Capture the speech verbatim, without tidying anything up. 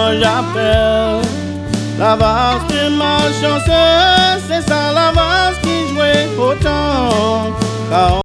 j'appelle. La valse de malchanceux, c'est ça la valse qui jouait autant.